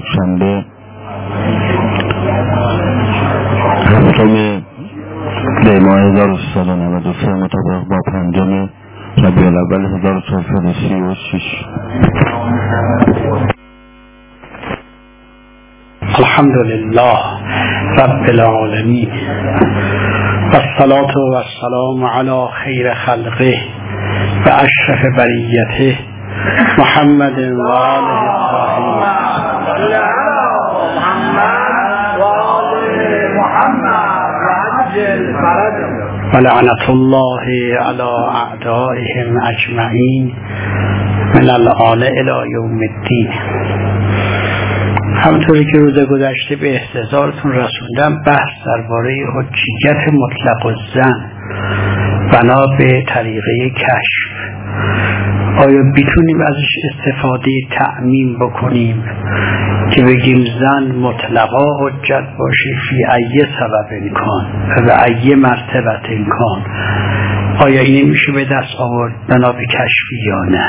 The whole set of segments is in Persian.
شنبه هفتم دی ماه 1393 مطابق با 5 ربیع الاول 1436. الحمد لله رب العالمین والصلاة والسلام علی خیر خلقه و اشرف بریته محمد و آله الطاهرین و لعنت الله علی اعدائهم اجمعین من الآن الی یوم الدین. همونطوری که روز گذشته به احتضارتون رسوندم، بحث درباره حجیت مطلق الزن بنا به طریقه کشف، آیا بیتونیم ازش استفاده تعمیم بکنیم که بگیم زن مطلقا حجت باشه فی ای سبب امکان و به ای مرتبت امکان؟ آیا این میشه به دست آورد بنا به کشفی یا نه؟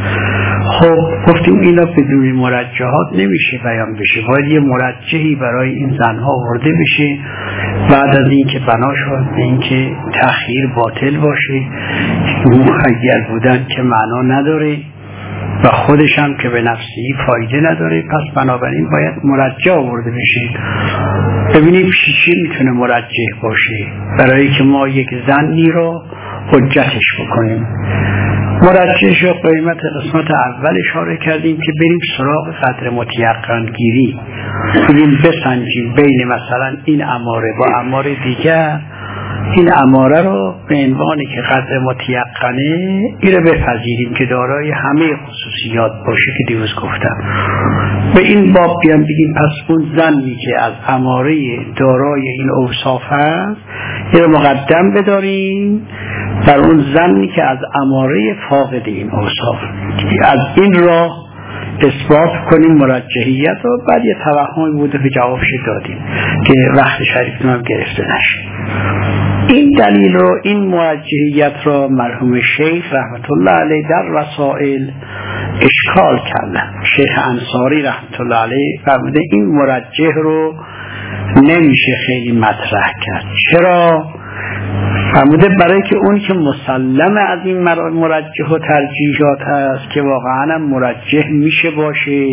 خب گفتیم اینا بدون مرجحات نمیشه بیان بشه، باید یه مرجحی برای این زنها آورده بشه بعد از اینکه بنا شد به اینکه تأخیر باطل باشه، مخیر بودن که معنا نداره و خودش هم که به نفسی فایده نداره، پس بنابراین باید مرجح آورده بشه. ببینیم چی میتونه مرجح باشه برای که ما یک زنی رو حجتش بکنیم. مرجحش رو قیمت قسمت اول اشاره کردیم که بریم سراغ قدر متیقن گیری، بگیم بسنجیم بین مثلا این اماره با اماره دیگر، این اماره رو به عنوانی که قدر متیقنه این رو بپذیریم که دارای همه خصوصیات باشه که دیروز گفتم. به این باب بیان بگیم پس اون زنی که از اماره دارای این اوصاف هست این رو مقدم بداریم بر اون زنی که از اماره فاقد این اوصاف، از این راه اثبات کنیم مرجحیت رو. بعد یه توهمی بوده که جوابش دادیم که وقت شریفتون هم گرفته نشه. این دلیل رو، این مرجحیت رو مرحوم شیخ رحمت الله علیه در رسائل اشکال کردن. شیخ انصاری رحمت الله علیه فرموده این مرجح رو نمیشه خیلی مطرح کرد. چرا؟ فرموده برای که اون که مسلم از این مرجح و ترجیحات هست که واقعا مرجح میشه باشه،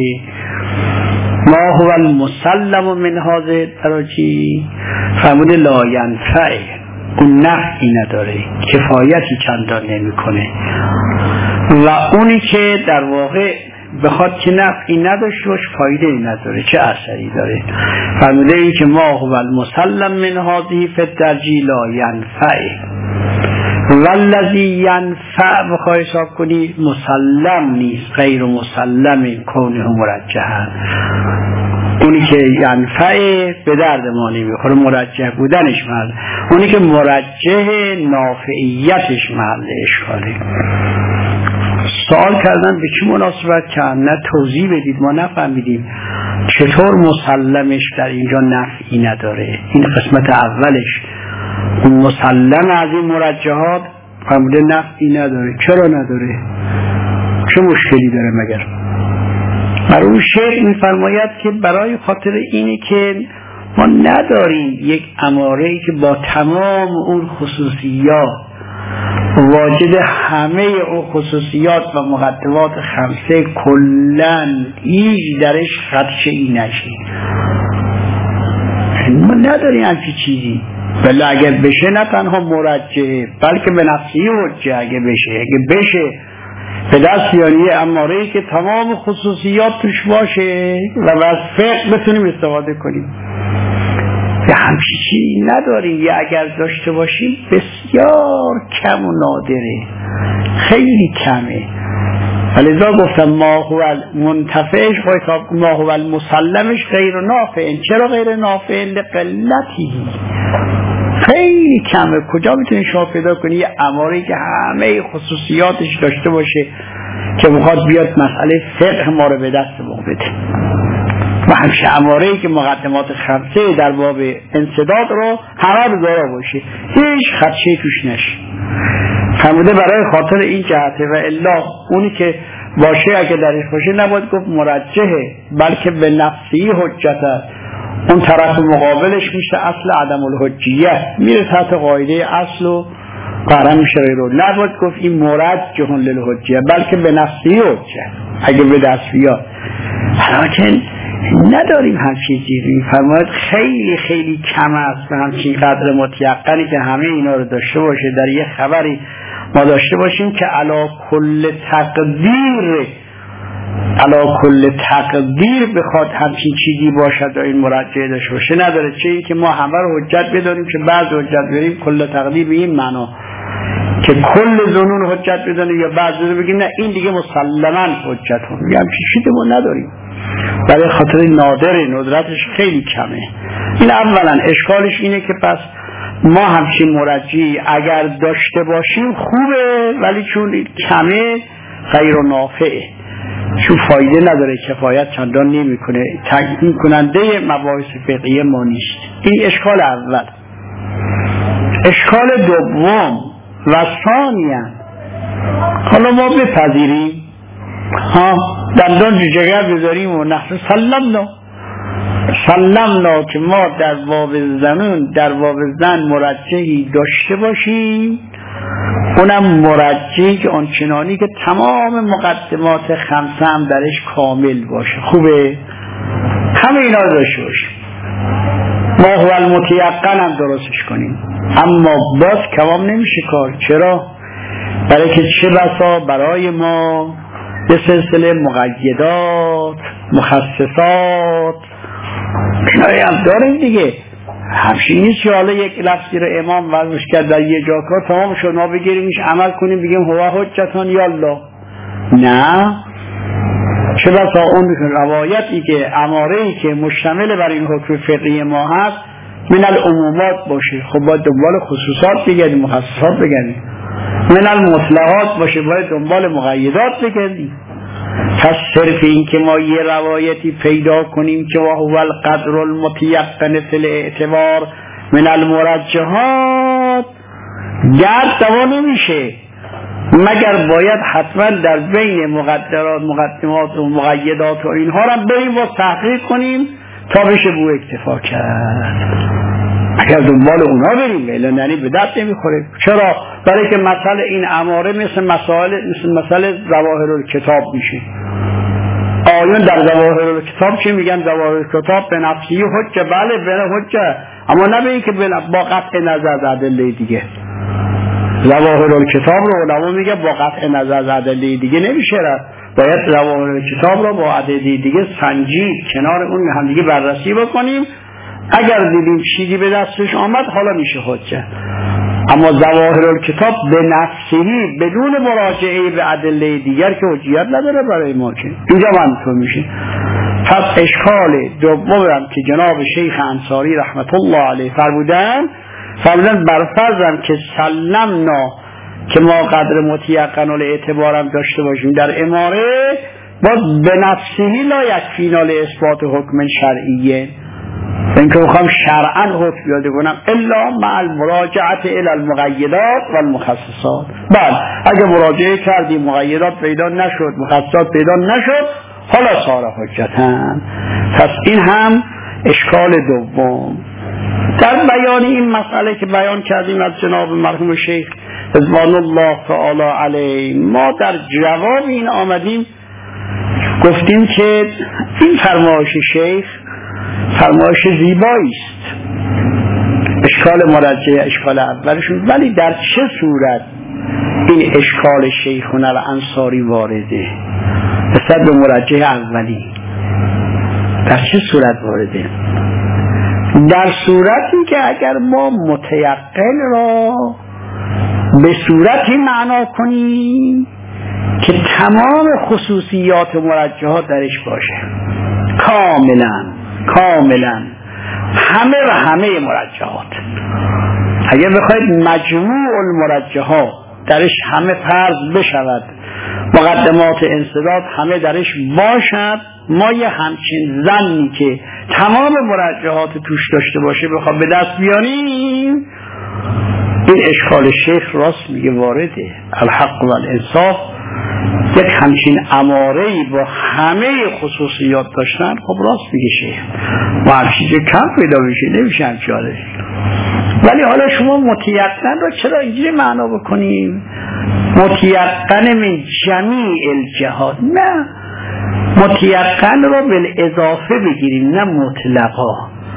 ما هو المسلم من هذه التراجیح، فرموده لا ینفع، اون نفعی نداره، کفایتی چندان نمیکنه، و اونی که در واقع بخواد که نفعی نداشته باشه فایده نداره، چه اثری داره؟ فرموده این که ما هو المسلم من هذه فی الترجیح لا ینفع، والذی ینفع بخواه حساب کنی مسلم نیست، غیر مسلم کونه مرجحه. اونی که ینفع به درد ما نمیخوره، مرجح بودنش محل، اونی که مرجح نافعیتش محل اشکاله. سوال کردن به چه مناسبت که نه توضیح بدید، ما نفهمیدیم چطور مسلمش در اینجا نفعی نداره. این قسمت اولش اون مسلم از این مرجحات فرموده نفعی نداره. چرا نداره؟ چه مشکلی داره مگر؟ مرحوم شیخ میفرماید که برای خاطر اینه که ما نداریم یک اماره‌ای که با تمام اون خصوصیات واجد همه اون خصوصیات و مقدمات خمسه کلن هیچ درش خدشه ای نشه. ما نداریم همچی چیزی، ولی اگر بشه نه تنها مرجحه بلکه به نفسی حجه. اگه بشه به دست یعنی اماره‌ای که تمام خصوصیات توش باشه و از فقه بتونیم استفاده کنیم. یه همچی چیزی نداریم، یا اگر داشته باشیم بسیار کم و نادره، خیلی کمه. ولذا گفتم ما هو المنتفعش ما هو المسلمش غیر نافع. چرا غیر نافع؟ لقلتی، خیلی کمه. کجا میتونی شما پیدا کنی یه اماری که همه خصوصیاتش داشته باشه که بخواد بیاد مسئله فقه ما رو به دست ما بده؟ و همشه اماره‌ای که مقدمات خمسه در باب انسداد رو همه رو داره باشه، هیچ خدشه توش نشه. فرموده برای خاطر این جهته و الا اونی که باشه اگه درش باشه نباید گفت مرجحه، بلکه به نفسی حجت است. اون طرف مقابلش میشه اصل عدم الحجیه، میره تحت قاعده اصل و قرار میشه رو. نباید گفت این مرجح للحجیه، بلکه به نفسی حجت اگه به دست بیاد. حالا نداریم همچین چیزی. میفرماید خیلی خیلی کم است همچین قدر متیقنی که همه اینا رو داشته باشه. در یه خبری ما داشته باشیم که علا کل تقدیر بخواد همچین چیزی باشد و این مرجعه داشته باشه نداره. چه این که ما همه رو حجت بداریم، که بعض حجت بریم کل تقدیر به این معنا که کل ظنون حجت بدانیم، یا بعض رو بگیم نه این دیگه مسلماً حجت هم. همچین چیزی ما نداریم، برای خاطر نادره، ندرتش خیلی کمه. این اولا. اشکالش اینه که پس ما همچین مرجعی اگر داشته باشیم خوبه، ولی چون کمه غیر نافعه، چون فایده نداره، کفایت چندان نمیکنه، تکمیل کننده مباحث فقهی ما نیست. این اشکال اول. اشکال دوم و ثانیاً، حالا ما بپذیریم دندان جگر بذاریم و نحن سلمنا که ما در باب زن مرجحی داشته باشیم، اونم مرجحی که آنچنانی که تمام مقدمات خمسه هم درش کامل باشه. خوبه؟ همه اینا رو داشته باشیم، ما هو المتیقن هم درستش کنیم. اما باز کمام نمیشه کار. چرا؟ برای که چه بسا برای ما به سلسله مقیدات، مخصصات کنایی هم داریم دیگه. همچین نیست که حالا یک لفظی رو امام وضعش کرد در یه جا کار تمام شد ما بگیریمش عمل کنیم بگیم هوا حجتان یا الله. نه، چه بسا اون روایتی که اماره‌ای که مشتمل بر این حکم فقهی ما هست من العمومات باشه، خب باید دنبال خصوصات بگردیم، مخصصات بگردیم. من المطلقات باشه، باید دنبال مقیدات بگردیم. پس صرف این که ما یه روایتی پیدا کنیم که وهو القدر المتیقن فی الاعتبار من المرجحات گرد دوا نمیشه، مگر باید حتما در بین مقدمات و مقیدات و اینها را بریم و تحقیق کنیم تا بشه بو اکتفا کرد. اگر دنبال اونا بریم اعلانی به درد نمیخوره. چرا؟ برای که مسئله این اماره مثل مسئله ظواهر الکتاب میشه. آیون در ظواهر الکتاب چی میگن؟ ظواهر الکتاب به نفسی حجه، بله به حجه، اما نه به این که با قطع نظر از ادله دیگه. ظواهر الکتاب رو علما میگه با قطع نظر از ادله دیگه نمیشه رفت، باید ظواهر الکتاب رو با ادله دیگه سنجید، کنار اون هم دیگه بررسی بکنیم. اگر دیدیم چیزی به دستش آمد حالا میشه حجت. اما ظواهر الکتاب به نفسه بدون مراجعه به ادله دیگر که حجیت نداره برای ما، که اینجا منطور میشه. پس اشکال دومم که جناب شیخ انصاری رحمت الله علیه فرمودن برفرضم که سلمنا که ما قدر متیقن الاعتبارم داشته باشیم در اماره، باز به نفسه لا یکفینا لاثبات حکم شرعیه، این که بخوام شرعاً حکم یاده کنم الا مع المراجعه الى المقیدات و المخصصات. بله اگه مراجعه کردیم مقیدات پیدا نشد، مخصصات پیدا نشد، حالا صار حجتن. پس این هم اشکال دوم. در بیان این مسئله که بیان کردیم از جناب مرحوم شیخ رضوان الله تعالی علیه، ما در جواب این آمدیم گفتیم که این فرمایش شیخ فرمایش زیبایی است، اشکال مرجعه اشکال اولشون، ولی در چه صورت این اشکال شیخون الانصاری وارده نسبت به مرجعه اولی؟ در چه صورت وارده؟ در صورتی که اگر ما متیقن را به صورتی معنا کنیم که تمام خصوصیات مرجحات درش باشه، کاملا همه مرجحات. اگر بخواید مجموع المرجحات درش همه فرض بشود، مقدمات انصداد همه درش باشد، ما یه همچین ظنی که تمام مرجحات توش داشته باشه بخواد به دست بیاریم، این اشکال شیخ راست میگه وارده. الحق و الانصاف یک همچین اماره‌ای با همه خصوصیات داشتن، خب راست میگه شیخ و هر چیز کم پیدا بشه نمیشه همچاره. ولی حالا شما متیقن رو چرا اینجوری معنا بکنیم؟ متیقن من جمیع الجهات، نه، متیقن رو بالاضافه بگیریم نه مطلقا.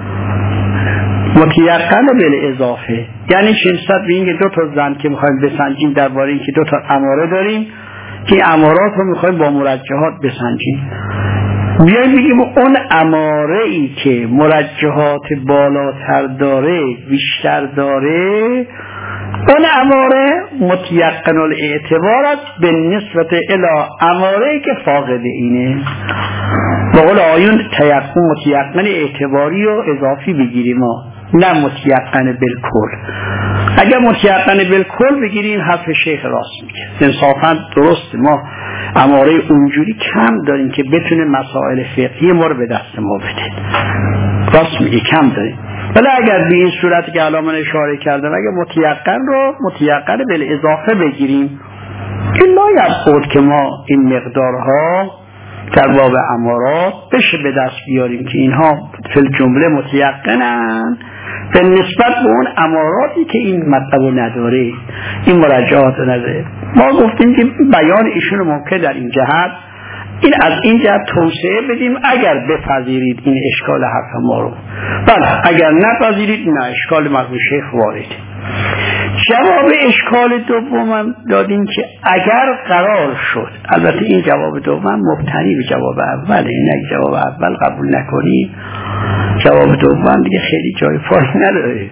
متیقن رو بالاضافه یعنی چه؟ نسبت به اینکه دو تا زن که میخوایم بسنجیم درباره اینکه دو تا اماره داریم که امارات رو میخوایم با مرجحات بسنجیم، بیاییم بگیم اون اماره ای که مرجحات بالاتر داره بیشتر داره، اون اماره متیقن الاعتبار است به نسبت الی اماره ای که فاقد اینه. با قول آیون تیقن متیقن اعتباری و اضافی بگیریم ما، نه متیقن بالکل. اگر متیقن بالکل بگیریم حرف شیخ راست میگه، انصافا درست، ما اماره اونجوری کم داریم که بتونه مسائل فقهی ما رو به دست ما بده، راست میگه کم داریم. ولی اگر به این صورت که الان من اشاره کردم اگر متیقن رو متیقن بالاضافه بگیریم، این لایق که ما این مقدارها در باب امارات بشه به دست بیاریم که اینها فی الجمله متیقنن به نسبت به اون اماراتی که این مطلب نداره، این مرجعات نداره. ما گفتیم که بیان ایشون ممکن در این جهت این از این جهت توسعه بدیم اگر بپذیرید این اشکال حرف ما رو، بله اگر نپذیرید نه اشکال مرحوم شیخ وارده. جواب اشکال دوم دادیم که اگر قرار شد، البته این جواب دوم مبتنی به جواب اوله، این اگه جواب اول قبول نکنی جواب دوم دیگه خیلی جای فایده نداره.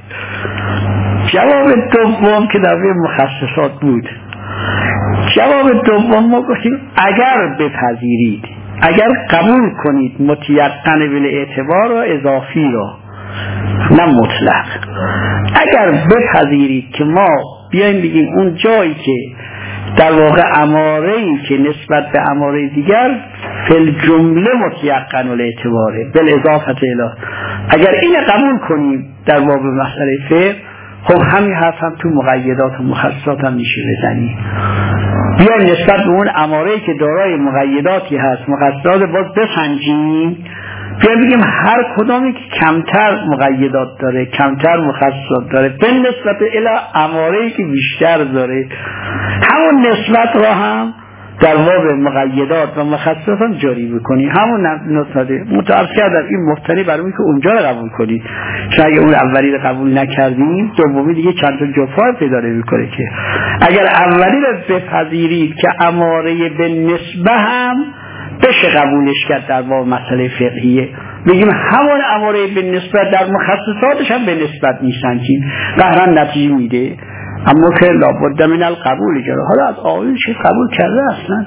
جواب دوم که در مخصصات بود، جواب دوم ما گفتیم اگر بپذیرید، اگر قبول کنید متیقن بالاعتبار و اضافی رو نه مطلق، اگر بپذیرید که ما بیایم بگیم اون جایی که در واقع اماره‌ای که نسبت به اماره دیگر فل جمله متیقن الاعتباره بالاضافه الی، اگر این قبول کنیم در باب مسئله فقه، خب همین حرف هم تو مقیدات و مخصصات هم میشه بزنیم. بیایم نسبت به اون اماره‌ای که دارای مقیداتی هست مخصصات باز بسنجیم، بیایم بگیم هر کدامی که کمتر مقیدات داره کمتر مخصصات داره به نسبت الی اماره‌ای که بیشتر داره، همون نسبت را هم در باب مقیدات و مخصصات هم جاری بکنی، همون نسبت متعارف کردم این مفتری برای که اونجا رو قبول کنی، چون اگه اون اولی رو قبول نکردیم دومی دیگه چند تا جفا پیدا نمی‌کنه که. اگر اولی رو بپذیرید که اماره به نسبه هم بشه قبولش کرد در باب مسئله فقهیه، بگیم همون اماره به نسبت در مخصصاتش هم به نسبت میسنجیم، قهرن نتیجه میده، اما که لابد من القبول جاره. حالا از آیون چی قبول کرده؟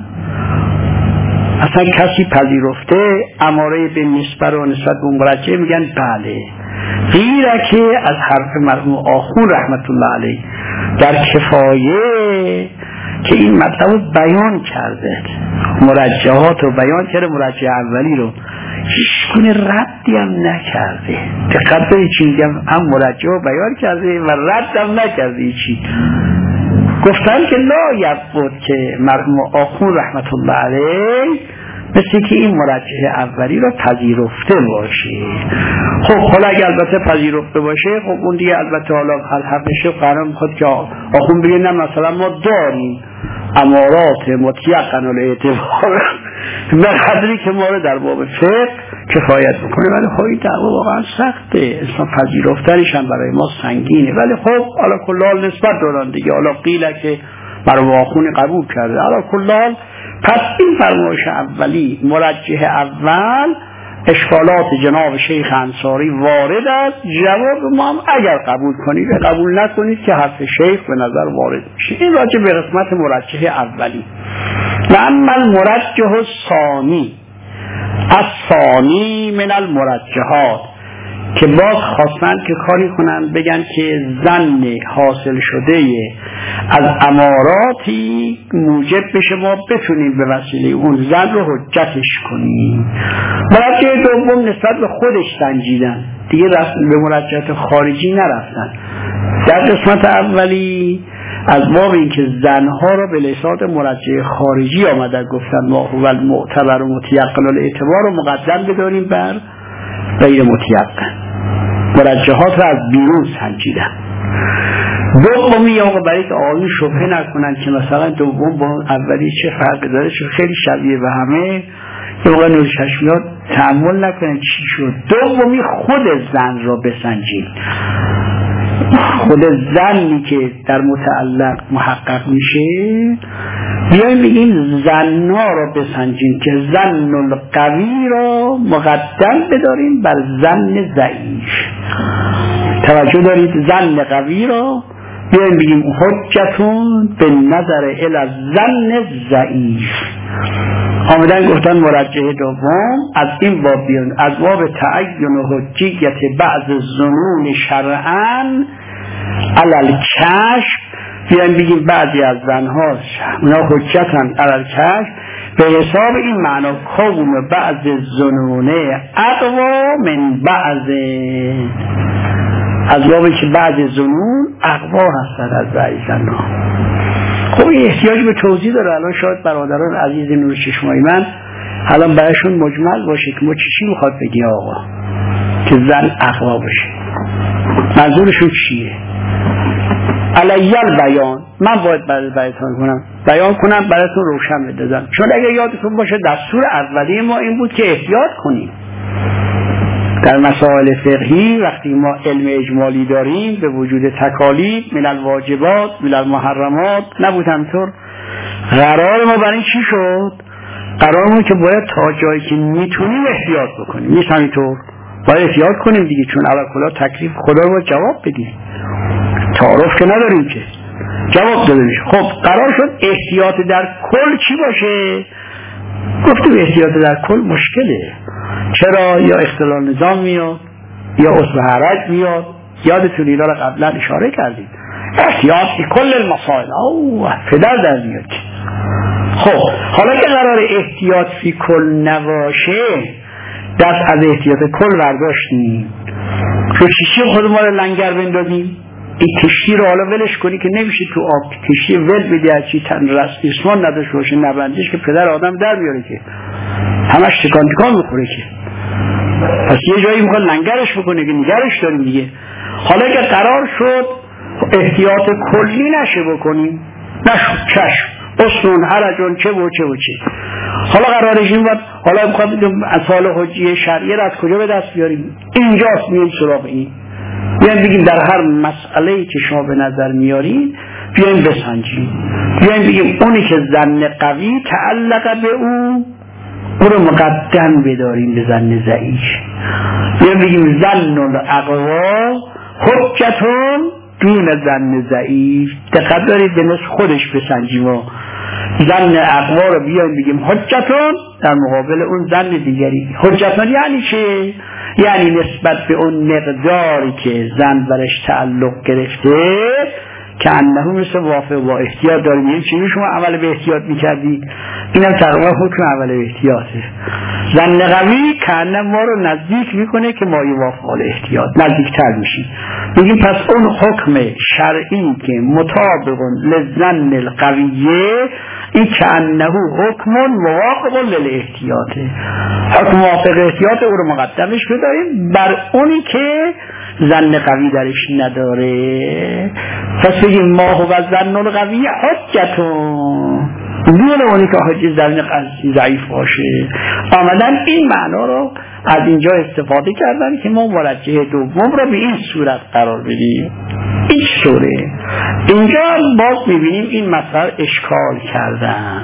اصلا کسی پذیرفته اماره به نسبت و نسبت به مرجع میگن بله، غیره که از حرف مرحوم آخون رحمت الله علیه در کفایه که این مطلب بیان کرده، مرجعات رو بیان کرده، مرجع اولی رو هیچ گونه ردی هم نکرده. دقت به چی میگم، هم مرجع رو بیان کرده و رد هم نکرده. چی گفتن که لا یبود که مرحوم آخون رحمت الله علیه مثل که این مرجع اولی رو پذیرفته باشه. خب حالا اگر البته پذیرفته باشه، خب اون دیگه البته حالا حرفش قرار میخواد که آخون بگه نه مثلا ما داریم امارات متیقن الاعتبار به قدری که ما رو در باب فقه کفایت بکنه. ولی خب این دعوا واقعا سخته، اصلا پذیرفتنش هم برای ما سنگینه. ولی خب حالا کلال نسبت دارن دیگه، حالا قیله که برای آخون قبول کرده، حالا کلال. پس این فرمایش اولی مرجح اول اشکالات جناب شیخ انصاری وارد است. جواب ما هم اگر قبول کنید قبول نکنید که حرف شیخ به نظر وارد میشه. این راجع به قسمت مرجح اولی. و اما المرجح الثانی، الثانی من المرجحات، که باز خواستن که کاری کنن بگن که ظن حاصل شده از اماراتی موجب بشه ما بتونیم به وسیله اون ظن رو حجتش کنیم. مرجع دوم نسبت به خودش سنجیدن، دیگه به مرجعات خارجی نرفتن. در قسمت اولی از باب اینکه زنها را به لسان مرجع خارجی آمدن گفتن ما هو المعتبر و متیقن الاعتبار رو مقدم بداریم بر غیر متیقن، مرجحات را از بیرون سنجیدن. دومی آقا برای که آقایون شبهه نکنن که مثلا دوم با اولی چه فرقی داره، چون خیلی شبیه به همه، یه موقع نور چشمیات تأمل نکنن چی شد. دومی خود زن را بسنجید، خود زنی که در متعلق محقق میشه بیاییم بگیم زنها را بسنجیم که زن القوی را مقدم بداریم بر زن ضعیف. توجه دارید؟ زن قوی را بیاییم بگیم حجتون به نظر الی زن ضعیف. آمدن گفتن مرجح دوم از این باب بیان، از باب تعین و حجیت بعض الظنون شرعاً علی الکشف، بیان بگیم بعضی از زنها اونا حجتن علی الکشف به حساب این معنا کون بعض الظنون اقوا من بعض، از بابی که بعض زنون اقوا هستن از بعضی زنها. خب این احتیاج به توضیح داره. الان شاید برادران عزیز نور چشمای من الان برایشون مجمل باشه که ما چی میخواد بگی آقا که زن اقوا باشه، منظورشون چیه؟ علیل بیان، من باید بیان کنم براتون روشن بدازم. چون اگه یادتون باشه دستور اولیه ما این بود که احتیاط کنیم در مسائل فقهی. وقتی ما علم اجمالی داریم به وجود تکالیف من الواجبات من المحرمات نبود همطور، قرار ما برای چی شد؟ قرارمون که باید تا جایی که میتونیم احتیاط بکنیم، نیست همینطور؟ باید احتیاط کنیم دیگه، چون علاکلا تکلیف خدا رو جواب بدیم، تعارف که نداریم که جواب داده میشه. خب قرار شد احتیاط در کل چی باشه؟ گفتیم احتیاط در کل مشکله. چرا؟ یا اختلال نظام میاد یا عضو حرج میاد. یادتون اینا رو قبلا اشاره کردیم، احتیاط فی کل المسائل پدر در میاد. خب حالا که قرار احتیاط فی کل نباشه، دست از احتیاط کل برداشتیم، رو کشتی خودمون رو لنگر بندازیم. این کشتی رو حالا ولش کنی که نمیشه تو آب کشتی ول بدی از چی تن رسمان نداشت باشه، نبندش که پدر آدم در میاره که همش تکان تکان میخوره که، پس یه جایی میخواد لنگرش بکنه که نگرش داریم دیگه. حالا که قرار شد احتیاط کلی نشه بکنیم، نشد چشم اصلا حرجون چه و چه و چه. حالا قرارش این بود حالا میخواد اصال حجیه شرعیه را از کجا به دست بیاریم؟ اینجاست مییم سراغ این، بیایم بگیم در هر مسئله‌ای که شما به نظر میارین بیایم بسنجیم، بیایم بگیم اونی که زن قوی تعلق به او رو مقدم بداریم به زن ضعیف، بیایم بگیم زن الاقوا حجتون دون زن ضعیف. دقت دارید به نسخ خودش بسنجیم و زن اقوا رو بیایم بگیم حجتون در مقابل اون زن دیگری. حجتون یعنی چه؟ یعنی نسبت به اون مقداری که زن برش تعلق گرفته که انه مثل وافق با احتیاط داریم. یعنی چی شما عمل به احتیاط میکردی؟ اینم تقریبا حکم عمل به احتیاطه. زن قوی که انه ما رو نزدیک میکنه که ما یه وافق احتیاط نزدیکتر میشیم. بگیم پس اون حکم شرعی که مطابق لزن القویه این که انه حکم موافق للاحتیاطه، حکم موافق احتیاط او رو مقدمش بداریم بر اونی که زن قوی درش نداره. پس بگیم ما هو زن القوی حجتون دون اونی که حجت زن ضعیف باشه. آمدن این معنا رو از اینجا استفاده کردن که ما مرجح دوم رو به این صورت قرار بدیم. این صوره اینجا باز میبینیم این مسئله اشکال کردن.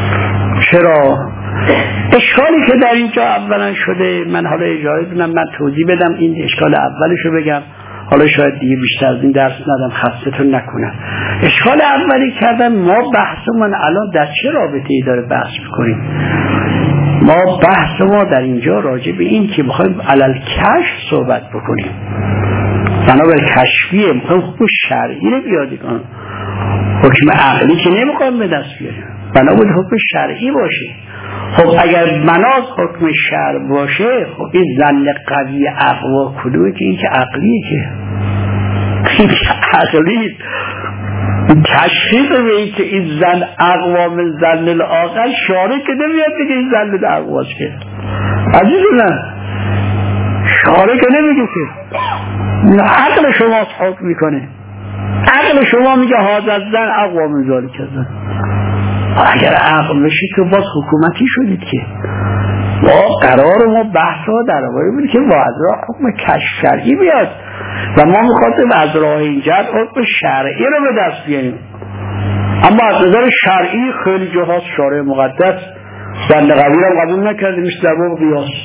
چرا؟ اشکالی که در اینجا اولا شده، من حالا اجازه بدم من توضیح بدم این اشکال اولش رو بگم، حالا شاید دیگه بیشتر از این درس ندم خستتون نکنم. اشکال اولی کردن ما بحثمون الان در چه رابطه‌ای داره بحث می‌کنیم؟ ما بحث ما در اینجا راجع به این که می‌خوایم علل کشف صحبت بکنیم، بنابر کشفیه می‌خوایم حکم شرعی رو بیاد کنیم، حکم عقلی که نمی‌خوایم به دست بیاریم، بنابر حکم شرعی باشه. خب اگر مناظ حکم شرع باشه، خب این زن قوی اقوا کدومه که این که عقلیه، که این که عقلیه. تشخیص به این که این زن اقوام زن العاقل شارع که نمیاد دیگه این زن اقواش که عزیزونه شارع که نمیگه که عقل شما حکم میکنه عقل شما میگه حاضر زن اقوام ذالک زن اگر عقل بشید که باز حکومتی شدید که قرار ما بحثا در آوری بود که با از راه حکم کشف شرعی بیاد و ما میخواستیم از راه اینجا حکم شرعی رو به دست بیاریم اما از نظر شرعی خیلی جهاز شارع مقدس زن قوی رو قبول نکرده میشه در باب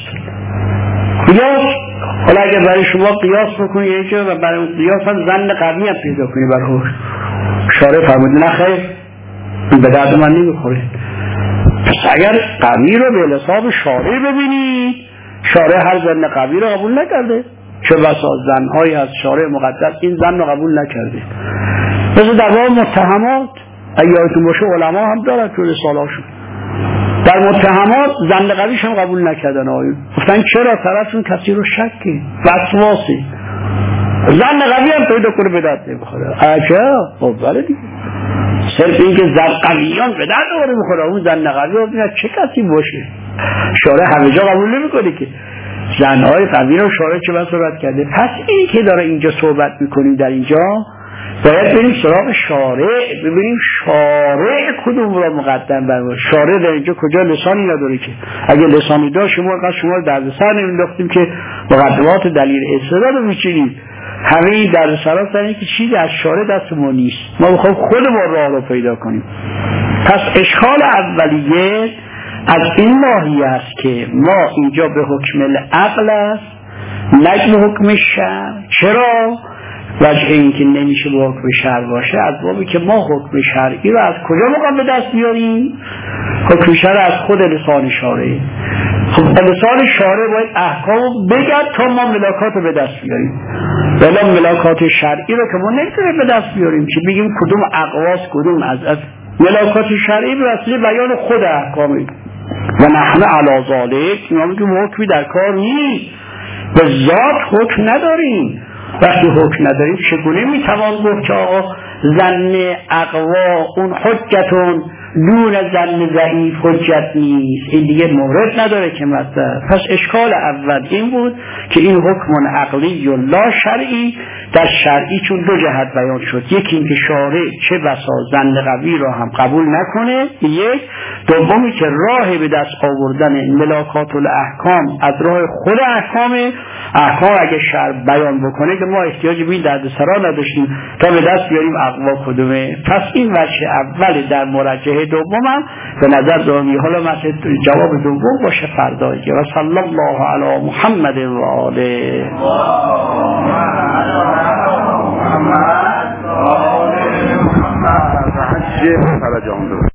قیاس حالا اگر برای شما قیاس بکنی یه جا و برای اون قیاس هم زن قوی هم پیدا کنی برای شارع فرمود نه خیر به درد من نمیخوره پس اگر قوی رو به حساب شارع ببینید شارع هر زن قوی رو قبول نکرده چه بسا زنهایی از شارع مقدس این زن رو قبول نکرده مثل در باب متهمات ایاتون باشه علما هم دارن تو رساله‌هاشون در متهمات زن قویش هم قبول نکردن آیون گفتن چرا طرفشون کسی رو شکی وسواسی زن قوی هم پیدا کنه به درد نمیخوره چرا؟ خب بله دیگه صرف این که زن قویان به درد نمیخوره اون زن قوی رو ببینید چه کسی باشه شارع همه جا قبول نمیکنه که زنهای قوی رو شارع چه بس رد کرده پس این که داره اینجا صحبت میکنیم در اینجا باید بریم سراغ شارع ببینیم شارع کدوم را مقدم برمون شارع در اینجا کجا لسانی نداره که اگه لسانی داشت شما رو دردسر نمینداختیم که مقدمات دلیل استدلال رو میچینیم همه این دردسرات در این که چیزی از شارع دست ما نیست ما میخوایم خودمون راه رو پیدا کنیم پس اشکال اولیه از این ماهی است که ما اینجا به حکم العقل است نه به حکم شرع چرا؟ وجه این که نمیشه به حکم شرع باشه از بابی که ما حکم شرعی رو از کجا مقام به دست بیاریم؟ حکم شرع از خود لسان شارع خب لسان شارع باید احکام بگد تا ما ملاکات رو به دست بیاریم ولی ملاکات شرعی رو که ما نمیتونیم به دست بیاریم که بگیم کدوم اقواس کدوم از ملاکات شرعی به وسیله بیان خود احکامی و نحن علی ذالک ما میگیم حکمی در کار نیست به ذات حکم نداریم وقتی حکم نداریم چگونه میتوان گفت که آقا ظن اقوا اون حجتون دون ظن ضعیف حجت نیست این دیگه مورد نداره که مطلب پس اشکال اول این بود که این حکم عقلی و لا شرعی در شرعی چون دو جهت بیان شد یکی این که شارع چه بسا ظن قوی را هم قبول نکنه یک دومی که راه به دست آوردن ملاکات الاحکام از راه خود احکام اگه شرع بیان بکنه که ما احتیاج به این دردسرا نداشتیم تا به دست بیاریم اقوا کدومه پس این وجه اول در مرجحه دومم به نظر دارم حالا مثل جواب دوم باشه فردایی و صلی الله علی محمد و آله محمد